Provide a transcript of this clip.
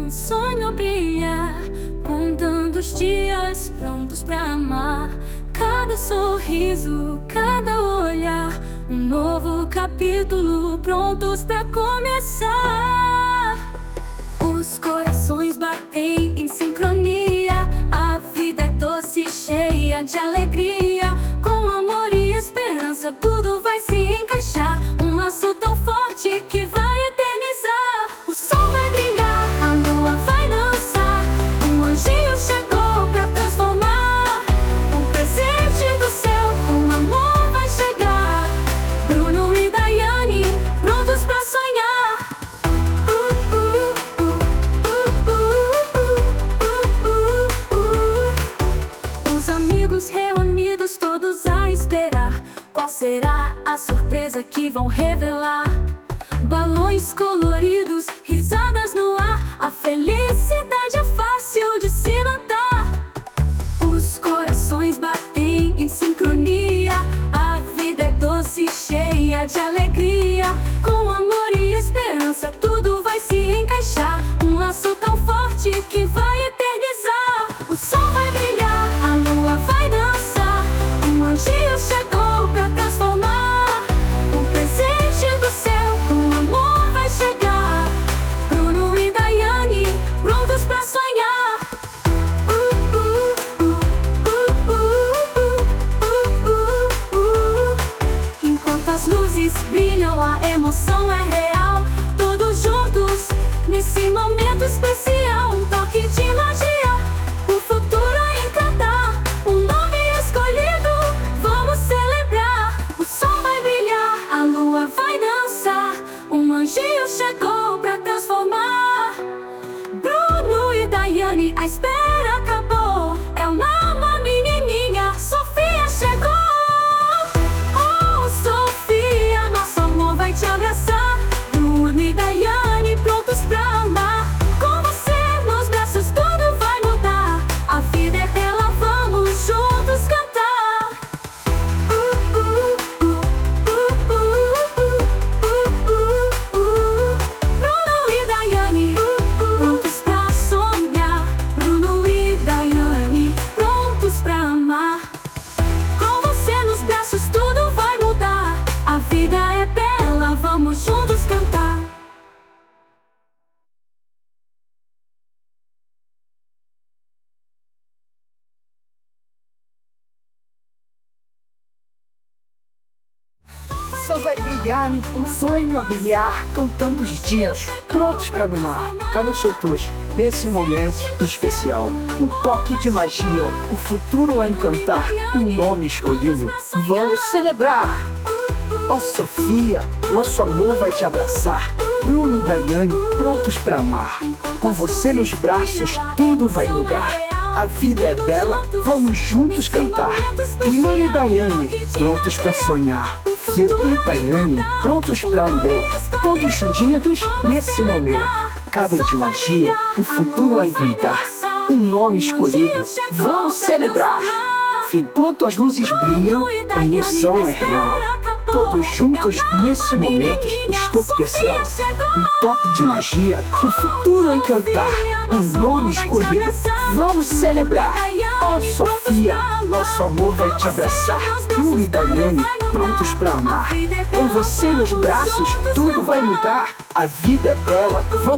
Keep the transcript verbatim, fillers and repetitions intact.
um sonho brilha, contando os dias prontos pra amar. Cada sorriso, cada olhar, um novo capítulo prontos pra começar. Os corações batem em sincronia, a vida é doce e cheia de alegria. Com amor e esperança tudo vai se encaixar, um laço tão forte que vai eternizar. O sol vai brilhar, a lua vai dançar, um anjinho chegou pra transformar. Um presente do céu, um amor vai chegar. Bruno e Daiane, prontos pra sonhar. Uh, uh, uh, uh, uh, uh, uh, uh. Os amigos reunidos, todos a esperar. Qual será a surpresa que vão revelar? Balões coloridos, risadas no ar, a felicidade é fácil de se notar. Os corações batem em sincronia, a vida é doce e cheia de alegria. Com amor e esperança tudo vai se encaixar, um laço tão forte que vai eternizar. O sol vai brilhar, a lua vai dançar, um anjinho chegou pra transformar. Um presente do céu, um amor vai chegar. Bruno e Daiane, prontos pra sonhar. Uh, uh, uh, uh, uh, uh, uh, uh. Enquanto as luzes brilham, a emoção é real. Todos juntos, nesse momento especial, um toque de magia, o futuro a encantar. Um nome escolhido, vamos celebrar. O sol vai brilhar, a lua vai dançar, um anjinho chegou pra transformar. Bruno e Daiane, a espera acabou. É uma menininha, Sofia chegou. Oh, Sofia, nosso amor vai te abraçar. Bruno e Daiane, prontos pra amar. Com você nos braços tudo vai mudar, a vida é bela, vamos juntos cantar. Uh, uh, uh, uh, uh, uh, uh, uh. Bruno e Daiane, prontos pra sonhar. Bruno e Daiane, prontos pra amar. Com você nos braços tudo vai mudar, a vida é bela, vamos juntos cantar. Só vai brilhar, um sonho a brilhar, contando os dias, prontos pra dominar. Cada soltos, nesse momento especial, um toque de magia, o futuro a encantar, um nome escolhido, vamos celebrar. Oh, Sofia, nosso amor vai te abraçar. Bruno e Daiane, prontos pra amar. Com você nos braços, tudo vai mudar. A vida é bela, vamos juntos cantar. Bruno e Daiane, prontos pra sonhar. Bruno e Daiane, prontos pra andar. Todos unidos nesse momento. Cada de magia, o futuro a inventar. Um nome escolhido, vamos celebrar. Enquanto as luzes brilham, a emoção é real. Todos juntos nesse momento especial. Um toque de magia, o futuro a encantar. Um nome escolhido, vamos celebrar. Oh, Sofia, nosso amor vai te abraçar. Bruno e Daiane, prontos pra amar. Com você nos braços, tudo vai mudar. A vida é bela, vamos